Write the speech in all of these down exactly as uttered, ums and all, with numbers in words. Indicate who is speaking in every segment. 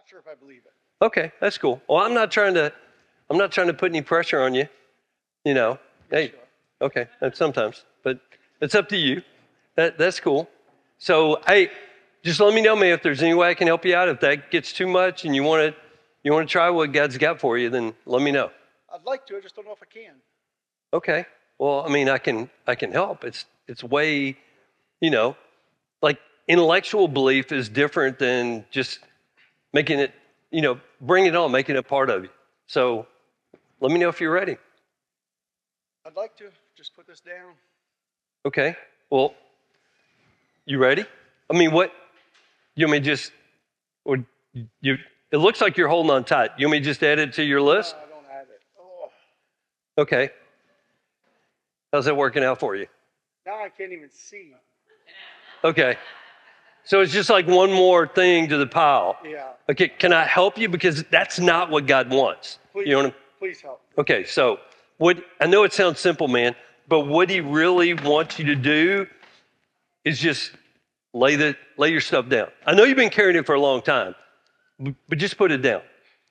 Speaker 1: not sure if I believe it.
Speaker 2: Okay, that's cool. Well, I'm not trying to, I'm not trying to put any pressure on you. You know,
Speaker 1: Yes,
Speaker 2: hey, okay, that's sometimes, but it's up to you. That that's cool. So, hey, just let me know, man, if there's any way I can help you out. If that gets too much and you want to, you want to try what God's got for you, then let me know.
Speaker 1: I'd like to. I just don't know if I can.
Speaker 2: Okay. Well, I mean, I can, I can help. It's, it's way, you know, like intellectual belief is different than just making it, you know, bring it on, making it part of you. So let me know if you're ready.
Speaker 1: I'd like to just put this down.
Speaker 2: Okay. Well, you ready? I mean, what, you want me to just, or you, it looks like you're holding on tight. You want me to just add it to your list?
Speaker 1: No, I don't have it. Oh,
Speaker 2: Okay. How's that working out for you?
Speaker 1: now I can't even see.
Speaker 2: Okay. So it's just like one more thing to the pile.
Speaker 1: Yeah.
Speaker 2: Okay, can I help you? Because that's not what God wants.
Speaker 1: Please,
Speaker 2: You know what I'm,
Speaker 1: please help.
Speaker 2: okay, so what, I know it sounds simple, man, but what he really wants you to do is just lay the lay your stuff down. I know you've been carrying it for a long time, but, but just put it down.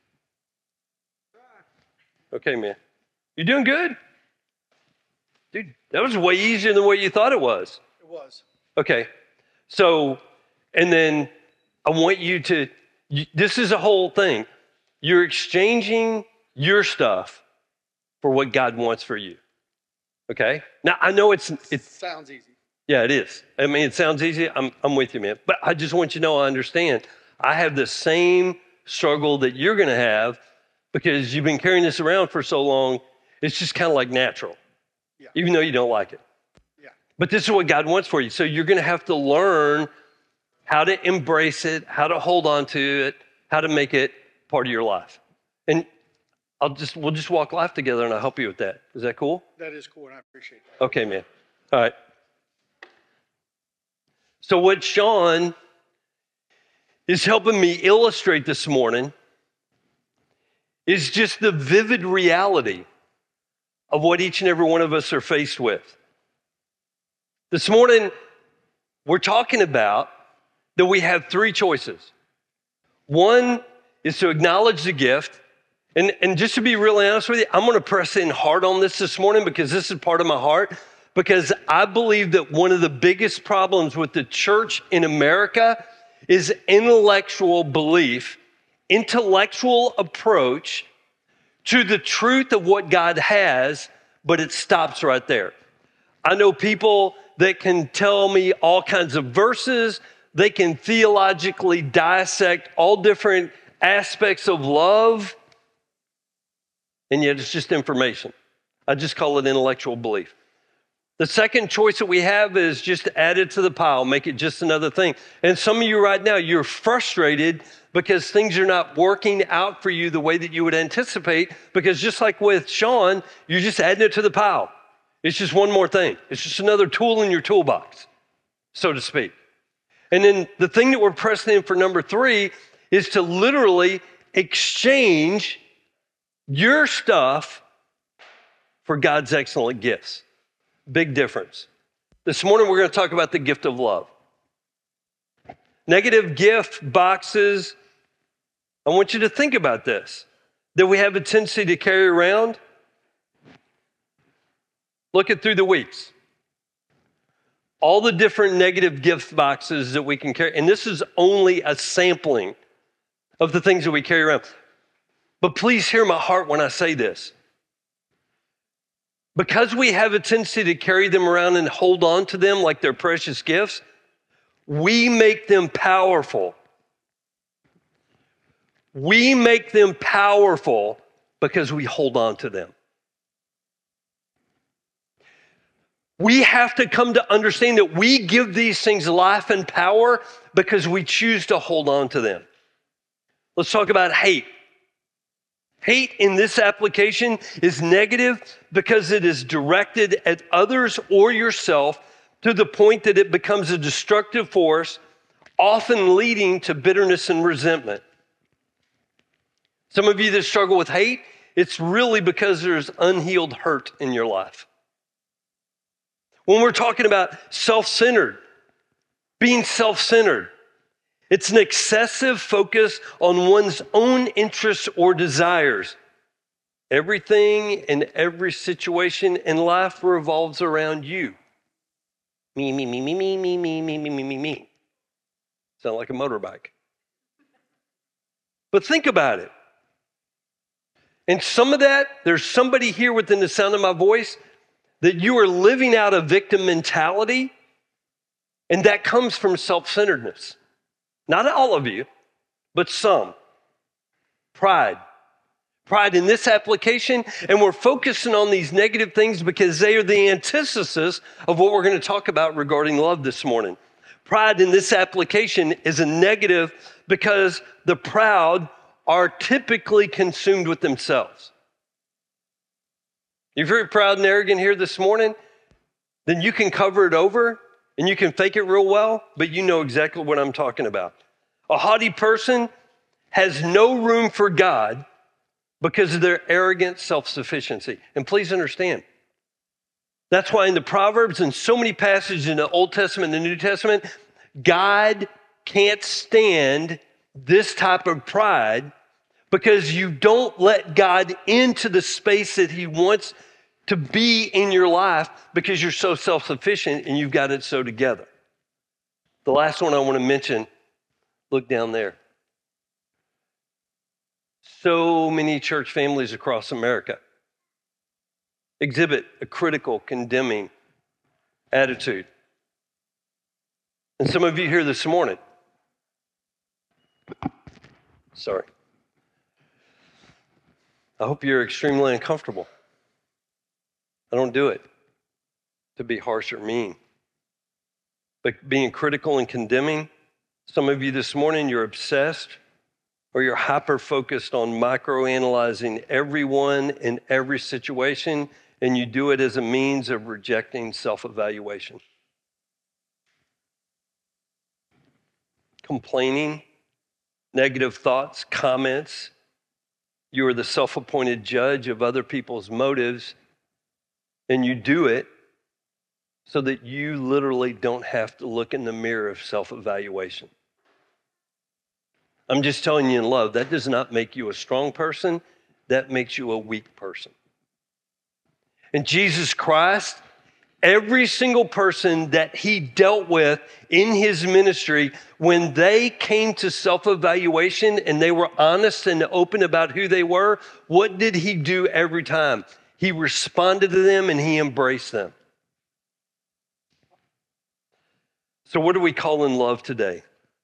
Speaker 2: Okay, man. You doing good? Dude, that was way easier than what you thought it was.
Speaker 1: It was.
Speaker 2: Okay, so, and then I want you to, you, this is a whole thing. You're exchanging your stuff for what God wants for you. Okay? Now, I know it's, it's,
Speaker 1: Sounds easy.
Speaker 2: yeah, it is. I mean, it sounds easy. I'm, I'm with you, man. But I just want you to know I understand. I have the same struggle that you're going to have because you've been carrying this around for so long. It's just kind of like natural,
Speaker 1: Yeah.
Speaker 2: even though you don't like it.
Speaker 1: Yeah.
Speaker 2: But this is what God wants for you. So you're going to have to learn how to embrace it, how to hold on to it, how to make it part of your life. And I'll just, we'll just walk life together and I'll help you with that. Is that cool?
Speaker 1: That is cool, and I appreciate that.
Speaker 2: Okay, man. All right. So what Sean is helping me illustrate this morning is just the vivid reality of what each and every one of us are faced with. This morning, we're talking about that we have three choices. One is to acknowledge the gift. And, and just to be really honest with you, I'm going to press in hard on this this morning because this is part of my heart. Because I believe that one of the biggest problems with the church in America is intellectual belief, intellectual approach to the truth of what God has, but it stops right there. I know people that can tell me all kinds of verses. They can theologically dissect all different aspects of love, and yet it's just information. I just call it intellectual belief. The second choice that we have is just to add it to the pile, make it just another thing. And some of you right now, you're frustrated because things are not working out for you the way that you would anticipate, because just like with Sean, you're just adding it to the pile. It's just one more thing. It's just another tool in your toolbox, so to speak. And then the thing that we're pressing in for number three is to literally exchange your stuff for God's excellent gifts. Big difference. This morning, we're going to talk about the gift of love. Negative gift boxes. I want you to think about this, that we have a tendency to carry around. Look at through the weeks. All the different negative gift boxes that we can carry. And this is only a sampling of the things that we carry around. But please hear my heart when I say this. Because we have a tendency to carry them around and hold on to them like they're precious gifts, we make them powerful. We make them powerful because we hold on to them. We have to come to understand that we give these things life and power because we choose to hold on to them. Let's talk about hate. Hate in this application is negative because it is directed at others or yourself to the point that it becomes a destructive force, often leading to bitterness and resentment. Some of you that struggle with hate, it's really because there's unhealed hurt in your life. When we're talking about self-centered, being self-centered, It's an excessive focus on one's own interests or desires. Everything and every situation in life revolves around you. Me, me, me, me, me, me, me, me, me, me, me, me. Sound like a motorbike. But think about it. And some of that, there's somebody here within the sound of my voice that you are living out a victim mentality, and that comes from self-centeredness. Not all of you, but some. Pride. Pride in this application, and we're focusing on these negative things because they are the antithesis of what we're going to talk about regarding love this morning. Pride in this application is a negative because the proud are typically consumed with themselves. If you're proud and arrogant here this morning, then you can cover it over and you can fake it real well, but you know exactly what I'm talking about. A haughty person has no room for God because of their arrogant self-sufficiency. And please understand, that's why in the Proverbs and so many passages in the Old Testament and the New Testament, God can't stand this type of pride because you don't let God into the space that he wants to be in your life because you're so self-sufficient and you've got it so together. The last one I want to mention, look down there. So many church families across America exhibit a critical, condemning attitude. And some of you here this morning, sorry, I hope you're extremely uncomfortable. I don't do it to be harsh or mean. But being critical and condemning, some of you this morning, you're obsessed or you're hyper-focused on microanalyzing everyone in every situation, and you do it as a means of rejecting self-evaluation. Complaining, negative thoughts, comments. You are the self-appointed judge of other people's motives, and you do it so that you literally don't have to look in the mirror of self-evaluation. I'm just telling you in love, that does not make you a strong person. That makes you a weak person. And Jesus Christ, every single person that he dealt with in his ministry, when they came to self-evaluation and they were honest and open about who they were, what did he do every time? He responded to them and he embraced them. So what do we call in love today?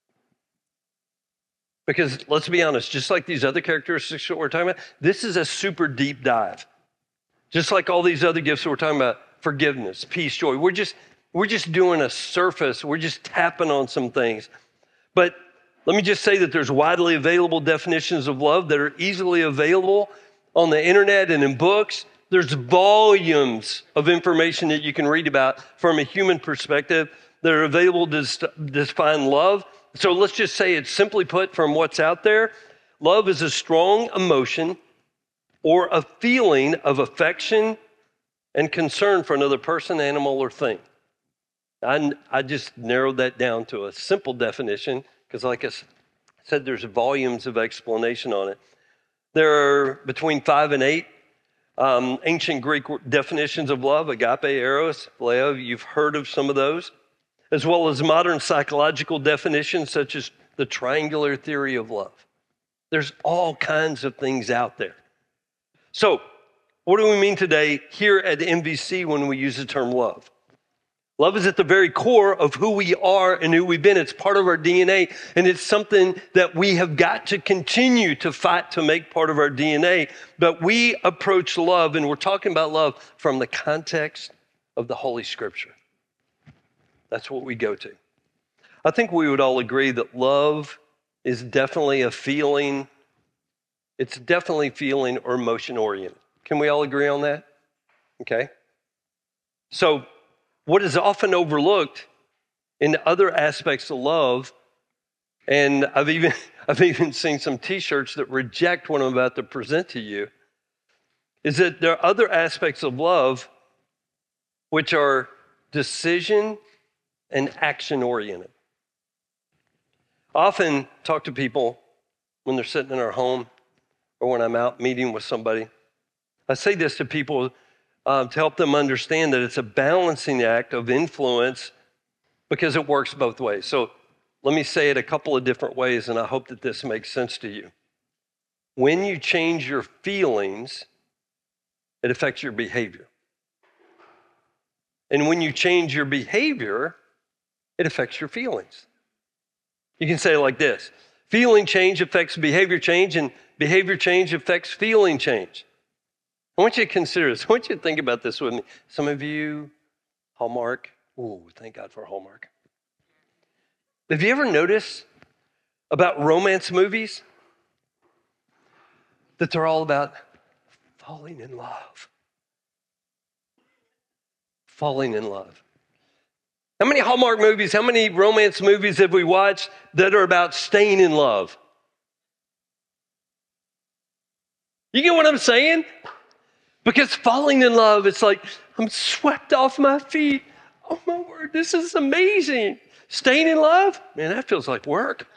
Speaker 2: Because let's be honest, just like these other characteristics that we're talking about, this is a super deep dive. Just like all these other gifts that we're talking about, forgiveness, peace, joy. We're just, we're just doing a surface. We're just tapping on some things. But let me just say that there's widely available definitions of love that are easily available on the internet and in books. There's volumes of information that you can read about from a human perspective that are available to define love. So let's just say it's simply put from what's out there. Love is a strong emotion or a feeling of affection and concern for another person, animal, or thing. I, I just narrowed that down to a simple definition because like I said, there's volumes of explanation on it. There are between five and eight um, ancient Greek definitions of love, agape, eros, phileo. You've heard of some of those, as well as modern psychological definitions such as the triangular theory of love. There's all kinds of things out there. So, what do we mean today here at M V C when we use the term love? Love is at the very core of who we are and who we've been. It's part of our D N A, and it's something that we have got to continue to fight to make part of our D N A. But we approach love, and we're talking about love from the context of the Holy Scripture. That's what we go to. I think we would all agree that love is definitely a feeling. It's definitely feeling or emotion oriented. Can we all agree on that? Okay. So what is often overlooked in other aspects of love, and I've even, I've even seen some t-shirts that reject what I'm about to present to you, is that there are other aspects of love which are decision and action oriented. I often talk to people when they're sitting in our home or when I'm out meeting with somebody. I say this to people uh, to help them understand that it's a balancing act of influence because it works both ways. So let me say it a couple of different ways, and I hope that this makes sense to you. When you change your feelings, it affects your behavior. And when you change your behavior, it affects your feelings. You can say it like this: feeling change affects behavior change, and behavior change affects feeling change. I want you to consider this. I want you to think about this with me. Some of you, Hallmark. Ooh, thank God for Hallmark. Have you ever noticed about romance movies that they're all about falling in love? Falling in love. How many Hallmark movies, how many romance movies have we watched that are about staying in love? You get what I'm saying? Because falling in love, it's like, I'm swept off my feet. Oh my word, this is amazing. Staying in love? Man, that feels like work.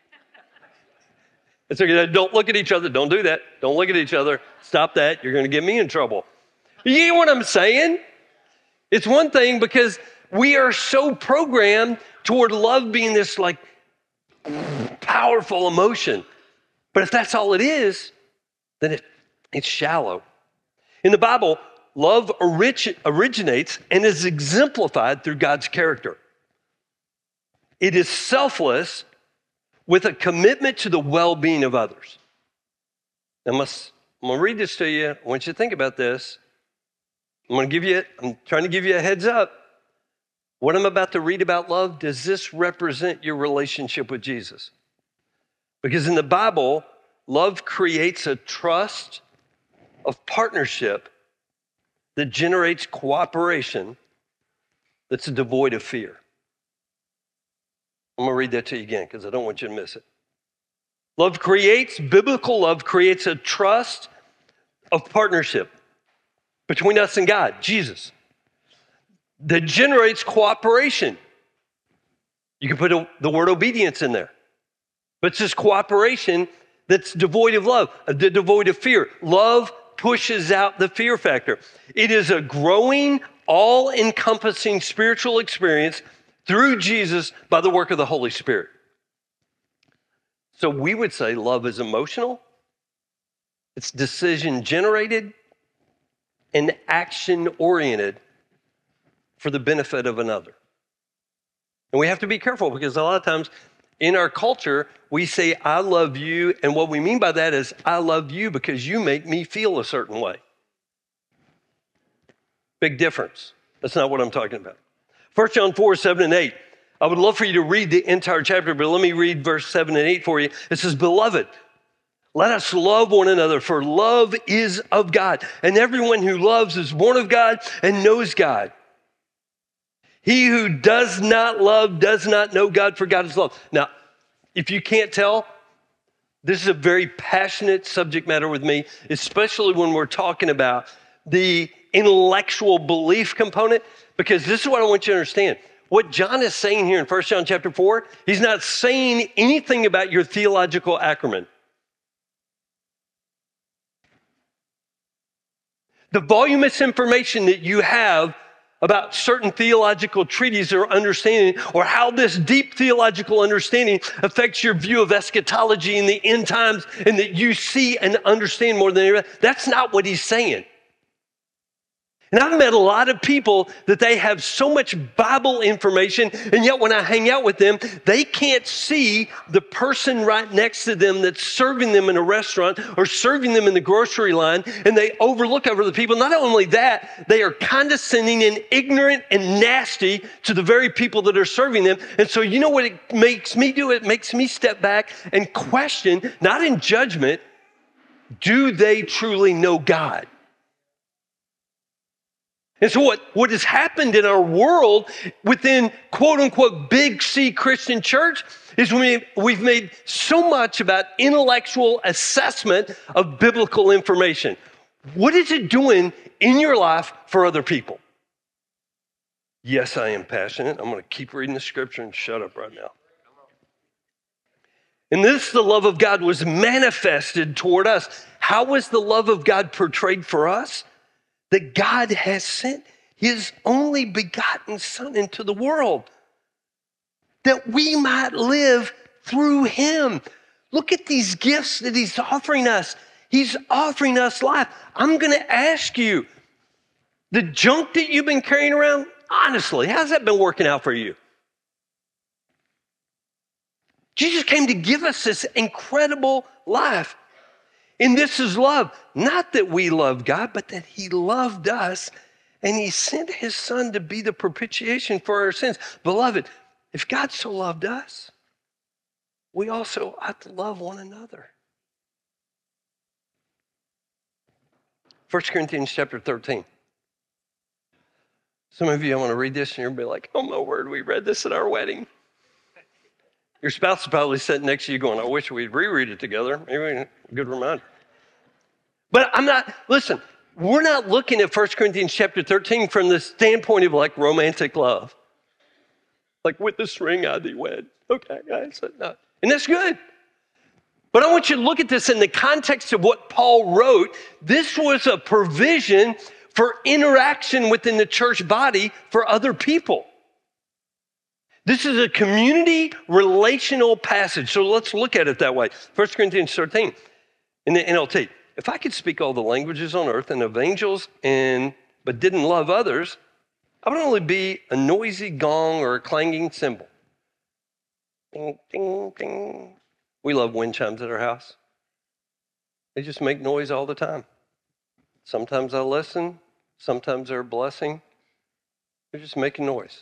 Speaker 2: It's okay, don't look at each other. Don't do that. Don't look at each other. Stop that. You're going to get me in trouble. You get what I'm saying? It's one thing because we are so programmed toward love being this like powerful emotion. But if that's all it is, then it, it's shallow. In the Bible, love orig- originates and is exemplified through God's character. It is selfless with a commitment to the well-being of others. Now, I'm going to read this to you. I want you to think about this. I'm going to give you, I'm trying to give you a heads up. What I'm about to read about love, does this represent your relationship with Jesus? Because in the Bible, love creates a trust of partnership that generates cooperation that's devoid of fear. I'm going to read that to you again because I don't want you to miss it. Love creates, biblical love creates a trust of partnership between us and God, Jesus, that generates cooperation. You can put a, the word obedience in there. But it's this cooperation that's devoid of love, devoid of fear. Love pushes out the fear factor. It is a growing, all-encompassing spiritual experience through Jesus by the work of the Holy Spirit. So we would say love is emotional, it's decision-generated, and action-oriented for the benefit of another. And we have to be careful because a lot of times in our culture, we say, I love you, and what we mean by that is, I love you because you make me feel a certain way. Big difference. That's not what I'm talking about. First John four, seven and eight. I would love for you to read the entire chapter, but let me read verse seven and eight for you. It says, Beloved, let us love one another, for love is of God, and everyone who loves is born of God and knows God. He who does not love does not know God, for God is love. Now, if you can't tell, this is a very passionate subject matter with me, especially when we're talking about the intellectual belief component, because this is what I want you to understand. What John is saying here in First John chapter four, he's not saying anything about your theological acumen. The voluminous information that you have about certain theological treatises or understanding, or how this deep theological understanding affects your view of eschatology in the end times, and that you see and understand more than anybody. That's not what he's saying. And I've met a lot of people that they have so much Bible information, and yet when I hang out with them, they can't see the person right next to them that's serving them in a restaurant or serving them in the grocery line, and they overlook over the people. Not only that, they are condescending and ignorant and nasty to the very people that are serving them. And so you know what it makes me do? It makes me step back and question, not in judgment, do they truly know God? And so what, what has happened in our world within quote unquote big C Christian church is we, we've made so much about intellectual assessment of biblical information. What is it doing in your life for other people? Yes, I am passionate. I'm going to keep reading the scripture and shut up right now. And this, the love of God, was manifested toward us. How was the love of God portrayed for us? That God has sent his only begotten Son into the world, that we might live through him. Look at these gifts that he's offering us. He's offering us life. I'm going to ask you, the junk that you've been carrying around, honestly, how's that been working out for you? Jesus came to give us this incredible life. And this is love. Not that we love God, but that he loved us and he sent his Son to be the propitiation for our sins. Beloved, if God so loved us, we also ought to love one another. First Corinthians chapter thirteen. Some of you, I want to read this and you'll be like, oh my word, we read this at our wedding. Your spouse is probably sitting next to you going, I wish we'd reread it together. Maybe a good reminder. But I'm not, listen, we're not looking at First Corinthians chapter thirteen from the standpoint of like romantic love. Like with this ring I thee wed. Okay, guys, no. And that's good. But I want you to look at this in the context of what Paul wrote. This was a provision for interaction within the church body for other people. This is a community relational passage. So let's look at it that way. First Corinthians thirteen in the N L T. If I could speak all the languages on earth and of angels and but didn't love others, I would only be a noisy gong or a clanging cymbal. Ding, ding, ding. We love wind chimes at our house. They just make noise all the time. Sometimes I listen. Sometimes they're a blessing. They're just making noise.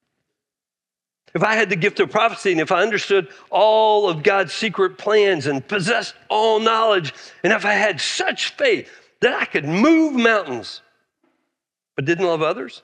Speaker 2: If I had the gift of prophecy and if I understood all of God's secret plans and possessed all knowledge, and if I had such faith that I could move mountains, but didn't love others,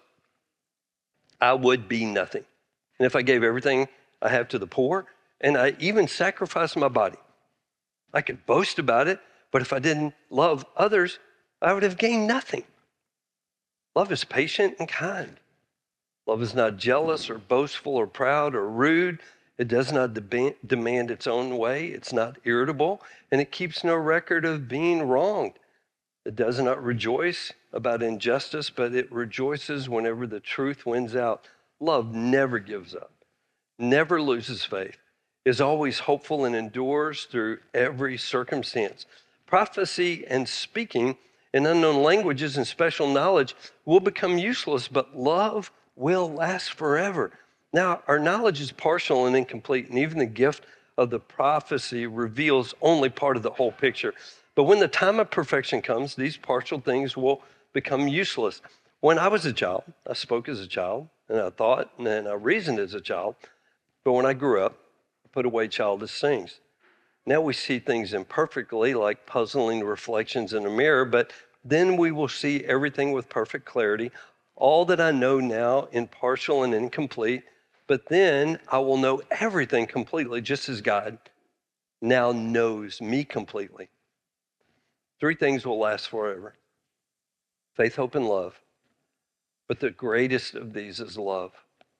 Speaker 2: I would be nothing. And if I gave everything I have to the poor, and I even sacrificed my body, I could boast about it, but if I didn't love others, I would have gained nothing. Love is patient and kind. Love is not jealous or boastful or proud or rude. It does not de- demand its own way. It's not irritable, and it keeps no record of being wronged. It does not rejoice about injustice, but it rejoices whenever the truth wins out. Love never gives up, never loses faith, is always hopeful and endures through every circumstance. Prophecy and speaking in unknown languages and special knowledge will become useless, but love will last forever. Now, our knowledge is partial and incomplete, and even the gift of the prophecy reveals only part of the whole picture. But when the time of perfection comes, these partial things will become useless. When I was a child, I spoke as a child, and I thought, and then I reasoned as a child. But when I grew up, I put away childish things. Now we see things imperfectly, like puzzling reflections in a mirror, but then we will see everything with perfect clarity. All that I know now in partial and incomplete, but then I will know everything completely, just as God now knows me completely. Three things will last forever: faith, hope, and love. But the greatest of these is love.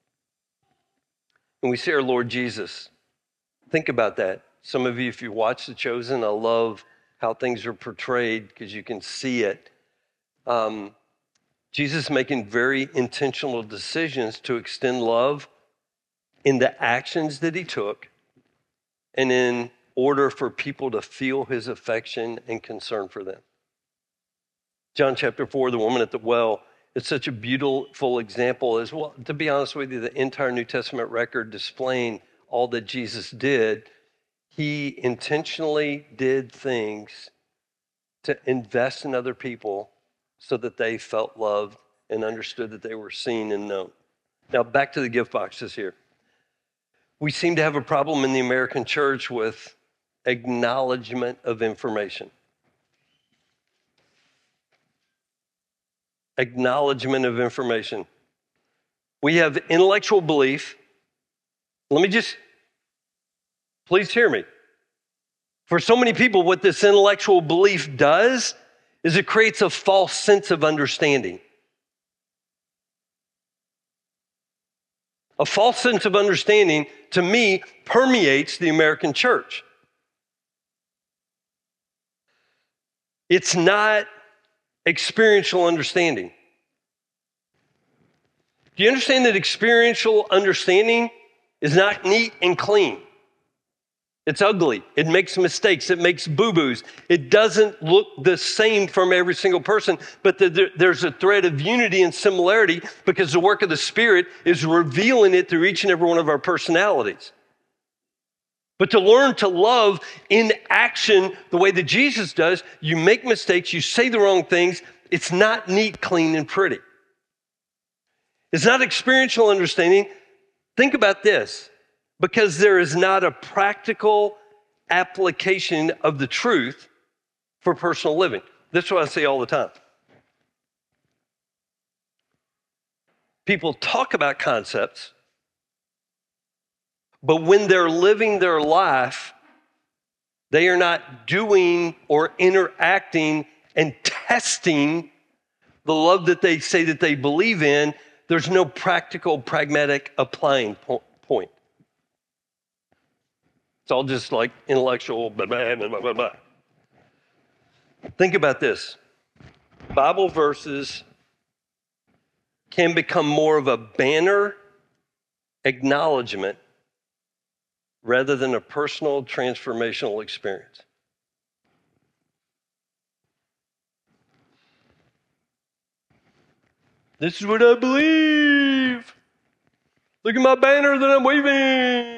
Speaker 2: And we see our Lord Jesus. Think about that. Some of you, if you watch The Chosen, I love how things are portrayed because you can see it. Um, Jesus making very intentional decisions to extend love in the actions that he took and in order for people to feel his affection and concern for them. John chapter four, the woman at the well, it's such a beautiful example as well. To be honest with you, the entire New Testament record displaying all that Jesus did, he intentionally did things to invest in other people so that they felt loved and understood that they were seen and known. Now, back to the gift boxes here. We seem to have a problem in the American church with acknowledgement of information. Acknowledgement of information. We have intellectual belief. Let me just, please hear me. For so many people, what this intellectual belief does is it creates a false sense of understanding. A false sense of understanding, to me, permeates the American church. It's not experiential understanding. Do you understand that experiential understanding is not neat and clean? It's ugly. It makes mistakes. It makes boo-boos. It doesn't look the same from every single person, but the, there's a thread of unity and similarity because the work of the Spirit is revealing it through each and every one of our personalities. But to learn to love in action the way that Jesus does, you make mistakes, you say the wrong things. It's not neat, clean, and pretty. It's not experiential understanding. Think about this. Because there is not a practical application of the truth for personal living. That's what I say all the time. People talk about concepts, but when they're living their life, they are not doing or interacting and testing the love that they say that they believe in. There's no practical, pragmatic applying point. It's all just like intellectual, blah, blah, blah, blah, blah. Think about this. Bible verses can become more of a banner acknowledgement rather than a personal transformational experience. This is what I believe. Look at my banner that I'm waving.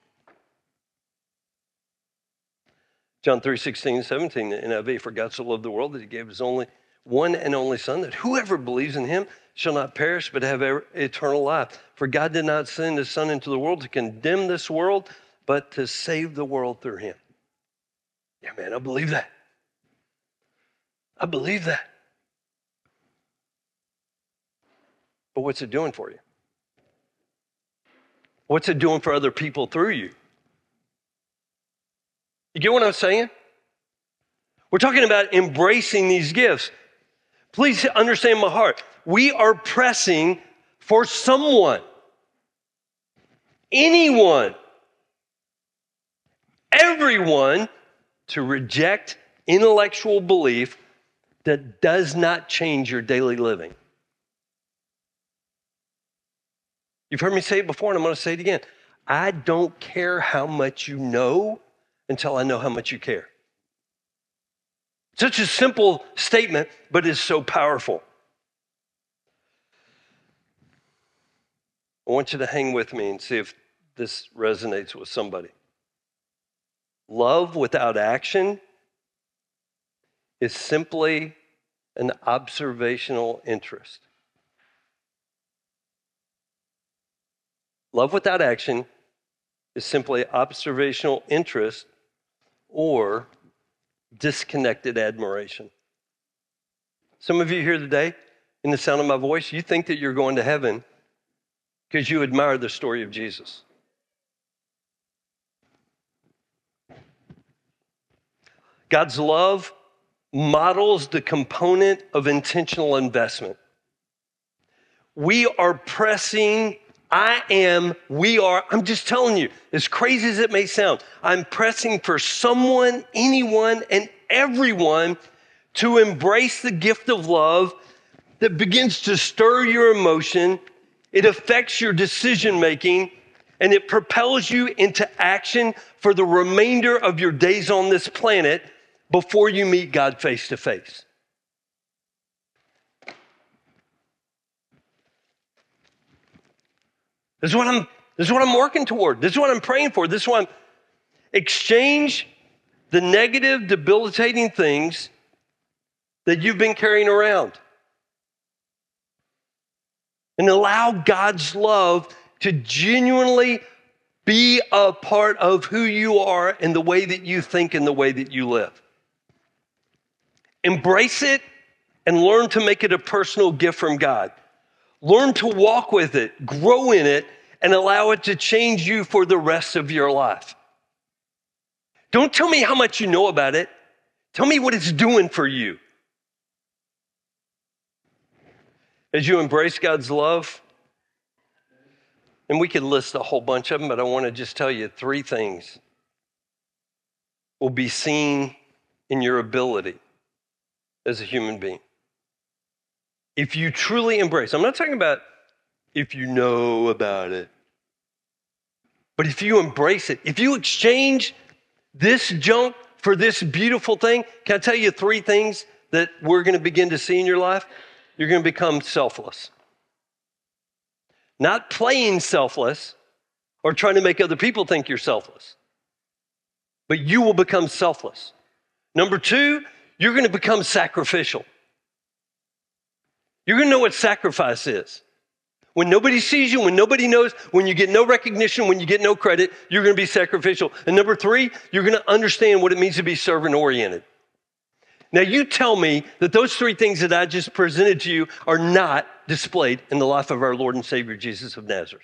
Speaker 2: John three, sixteen, seventeen, the N I V, for God so loved the world that he gave his only one and only son, that whoever believes in him shall not perish but have eternal life. For God did not send his son into the world to condemn this world, but to save the world through him. Yeah, man, I believe that. I believe that. But what's it doing for you? What's it doing for other people through you? You get what I'm saying? We're talking about embracing these gifts. Please understand my heart. We are pressing for someone, anyone, everyone to reject intellectual belief that does not change your daily living. You've heard me say it before, and I'm going to say it again. I don't care how much you know until I know how much you care. Such a simple statement, but it's so powerful. I want you to hang with me and see if this resonates with somebody. Love without action is simply an observational interest. Love without action is simply observational interest or disconnected admiration. Some of you here today, in the sound of my voice, you think that you're going to heaven because you admire the story of Jesus. God's love models the component of intentional investment. We are pressing I am, we are, I'm just telling you, as crazy as it may sound, I'm pressing for someone, anyone, and everyone to embrace the gift of love that begins to stir your emotion. It affects your decision making, and it propels you into action for the remainder of your days on this planet before you meet God face to face. This is what I'm, this is what I'm working toward. This is what I'm praying for. This is what I'm, exchange the negative, debilitating things that you've been carrying around and allow God's love to genuinely be a part of who you are and the way that you think and the way that you live. Embrace it and learn to make it a personal gift from God. Learn to walk with it, grow in it, and allow it to change you for the rest of your life. Don't tell me how much you know about it. Tell me what it's doing for you. As you embrace God's love, and we could list a whole bunch of them, but I want to just tell you three things will be seen in your ability as a human being. If you truly embrace, I'm not talking about if you know about it, but if you embrace it, if you exchange this junk for this beautiful thing, can I tell you three things that we're going to begin to see in your life? You're going to become selfless. Not playing selfless or trying to make other people think you're selfless, but you will become selfless. Number two, you're going to become sacrificial. You're going to know what sacrifice is. When nobody sees you, when nobody knows, when you get no recognition, when you get no credit, you're going to be sacrificial. And number three, you're going to understand what it means to be servant-oriented. Now, you tell me that those three things that I just presented to you are not displayed in the life of our Lord and Savior, Jesus of Nazareth.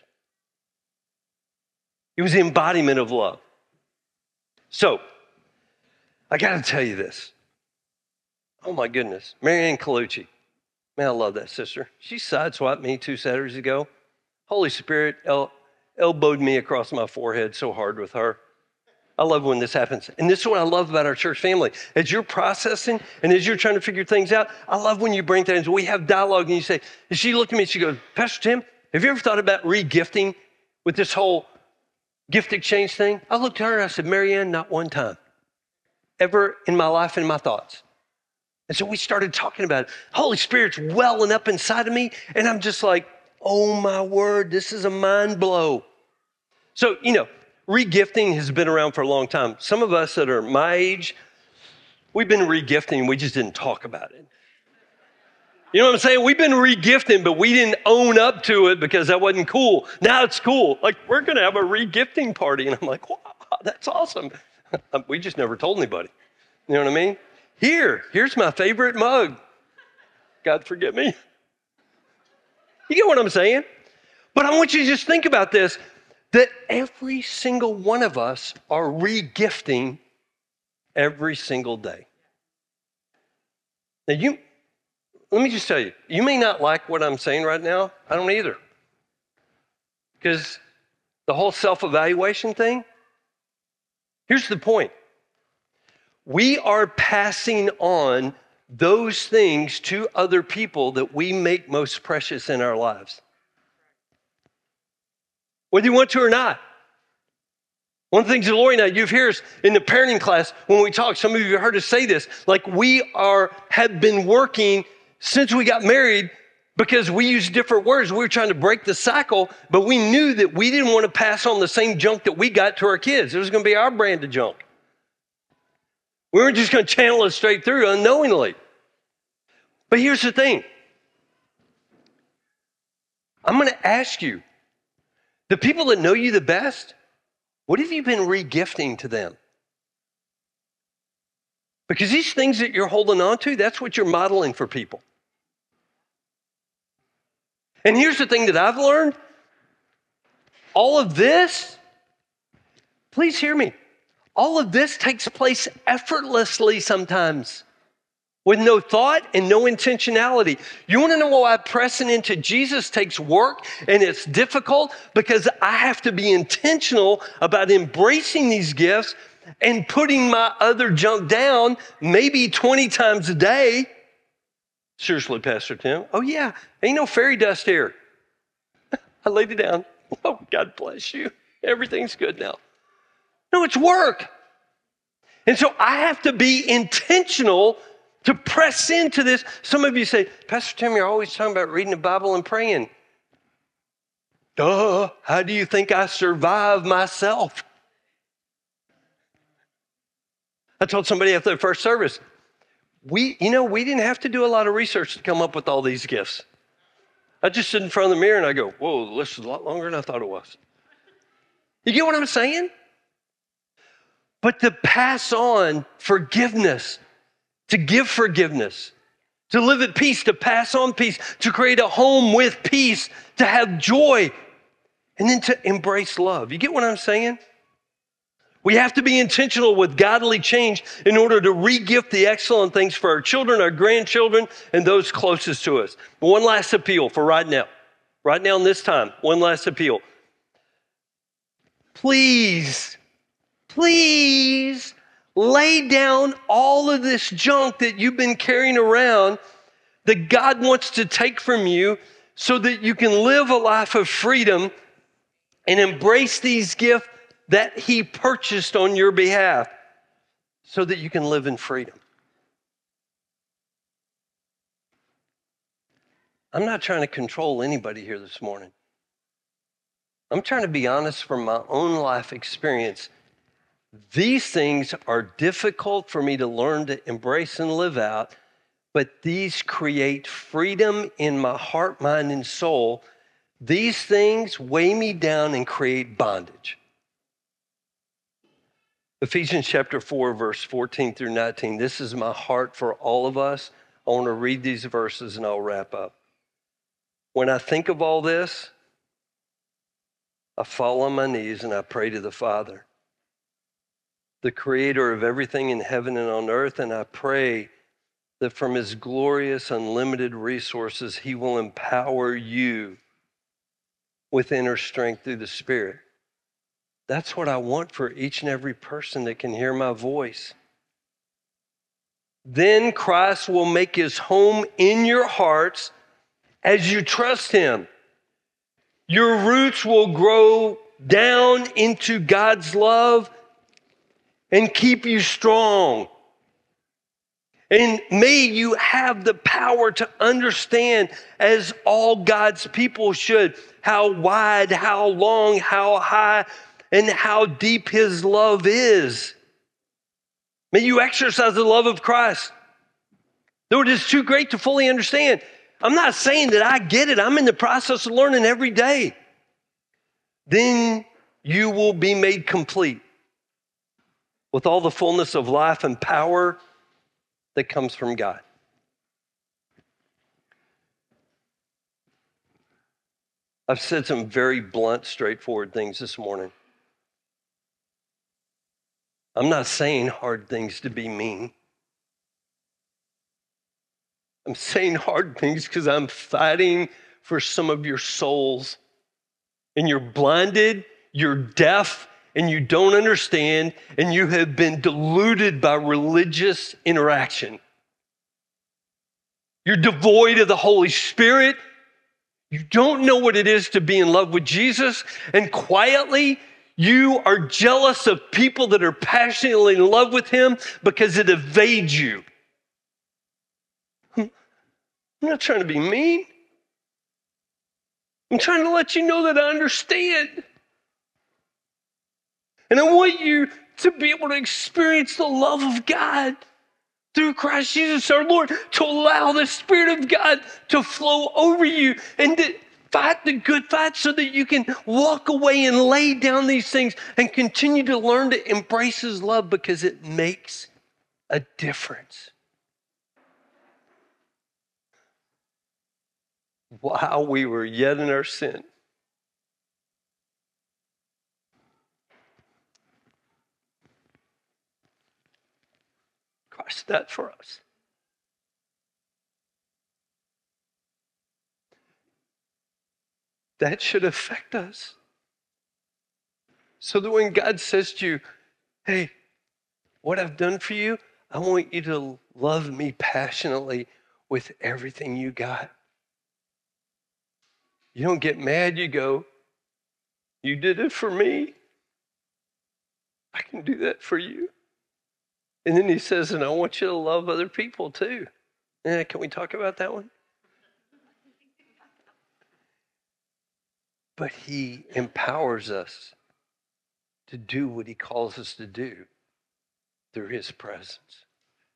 Speaker 2: He was the embodiment of love. So, I got to tell you this. Oh, my goodness. Marianne Colucci. Man, I love that sister. She sideswiped me two Saturdays ago. Holy Spirit el- elbowed me across my forehead so hard with her. I love when this happens. And this is what I love about our church family. As you're processing and as you're trying to figure things out, I love when you bring things, we have dialogue and you say, and she looked at me and she goes, Pastor Tim, have you ever thought about re-gifting with this whole gift exchange thing? I looked at her and I said, Marianne, not one time. Ever in my life and in my thoughts. And so we started talking about it. Holy Spirit's welling up inside of me. And I'm just like, oh my word, this is a mind blow. So, you know, re-gifting has been around for a long time. Some of us that are my age, we've been re-gifting, we just didn't talk about it. You know what I'm saying? We've been re-gifting, but we didn't own up to it because that wasn't cool. Now it's cool. Like, we're going to have a re-gifting party. And I'm like, wow, that's awesome. We just never told anybody. You know what I mean? Here, here's my favorite mug. God forgive me. You get what I'm saying? But I want you to just think about this, that every single one of us are re-gifting every single day. Now, you, let me just tell you, you may not like what I'm saying right now. I don't either. Because the whole self-evaluation thing, here's the point. We are passing on those things to other people that we make most precious in our lives. Whether you want to or not. One of the things that Lori and I, you've heard us in the parenting class when we talk, some of you have heard us say this, like we are, have been working since we got married because we use different words. We were trying to break the cycle, but we knew that we didn't want to pass on the same junk that we got to our kids. It was going to be our brand of junk. We weren't just going to channel it straight through unknowingly. But here's the thing. I'm going to ask you, the people that know you the best, what have you been re-gifting to them? Because these things that you're holding on to, that's what you're modeling for people. And here's the thing that I've learned. All of this, please hear me. All of this takes place effortlessly sometimes with no thought and no intentionality. You want to know why pressing into Jesus takes work and it's difficult? Because I have to be intentional about embracing these gifts and putting my other junk down maybe twenty times a day. Seriously, Pastor Tim. Oh yeah, ain't no fairy dust here. I laid it down. Oh, God bless you. Everything's good now. No, it's work. And so I have to be intentional to press into this. Some of you say, Pastor Tim, you're always talking about reading the Bible and praying. Duh, how do you think I survive myself? I told somebody after the first service, we, you know, we didn't have to do a lot of research to come up with all these gifts. I just sit in front of the mirror and I go, whoa, the list is a lot longer than I thought it was. You get what I'm saying? But to pass on forgiveness, to give forgiveness, to live at peace, to pass on peace, to create a home with peace, to have joy, and then to embrace love. You get what I'm saying? We have to be intentional with godly change in order to re-gift the excellent things for our children, our grandchildren, and those closest to us. But one last appeal for right now. Right now in this time, one last appeal. Please, please Lay down all of this junk that you've been carrying around that God wants to take from you so that you can live a life of freedom and embrace these gifts that He purchased on your behalf so that you can live in freedom. I'm not trying to control anybody here this morning. I'm trying to be honest from my own life experience. These things are difficult for me to learn to embrace and live out, but these create freedom in my heart, mind, and soul. These things weigh me down and create bondage. Ephesians chapter four, verse fourteen through nineteen. This is my heart for all of us. I want to read these verses and I'll wrap up. When I think of all this, I fall on my knees and I pray to the Father, the creator of everything in heaven and on earth, and I pray that from His glorious, unlimited resources, He will empower you with inner strength through the Spirit. That's what I want for each and every person that can hear my voice. Then Christ will make His home in your hearts as you trust Him. Your roots will grow down into God's love and keep you strong. And may you have the power to understand, as all God's people should, how wide, how long, how high, and how deep His love is. May you exercise the love of Christ, though it is too great to fully understand. I'm not saying that I get it. I'm in the process of learning every day. Then you will be made complete with all the fullness of life and power that comes from God. I've said some very blunt, straightforward things this morning. I'm not saying hard things to be mean. I'm saying hard things because I'm fighting for some of your souls. And you're blinded, you're deaf, and you don't understand, and you have been deluded by religious interaction. You're devoid of the Holy Spirit. You don't know what it is to be in love with Jesus, and quietly, you are jealous of people that are passionately in love with Him because it evades you. I'm not trying to be mean. I'm trying to let you know that I understand. And I want you to be able to experience the love of God through Christ Jesus our Lord, to allow the Spirit of God to flow over you and to fight the good fight so that you can walk away and lay down these things and continue to learn to embrace His love, because it makes a difference. While we were yet in our sin, Christ died for us. That should affect us. So that when God says to you, hey, what I've done for you, I want you to love me passionately with everything you got. You don't get mad, you go, you did it for me, I can do that for you. And then He says, and I want you to love other people too. Eh, can we talk about that one? But He empowers us to do what He calls us to do through His presence.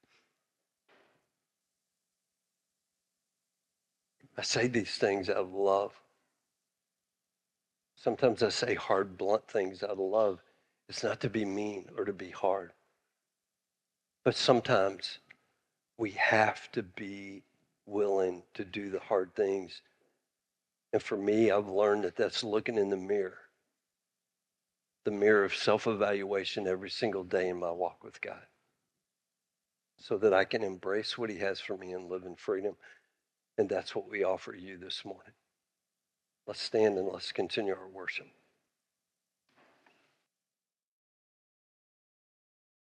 Speaker 2: I say these things out of love. Sometimes I say hard, blunt things out of love. It's not to be mean or to be hard. But sometimes we have to be willing to do the hard things. And for me, I've learned that that's looking in the mirror. The mirror of self-evaluation every single day in my walk with God, so that I can embrace what He has for me and live in freedom. And that's what we offer you this morning. Let's stand and let's continue our worship.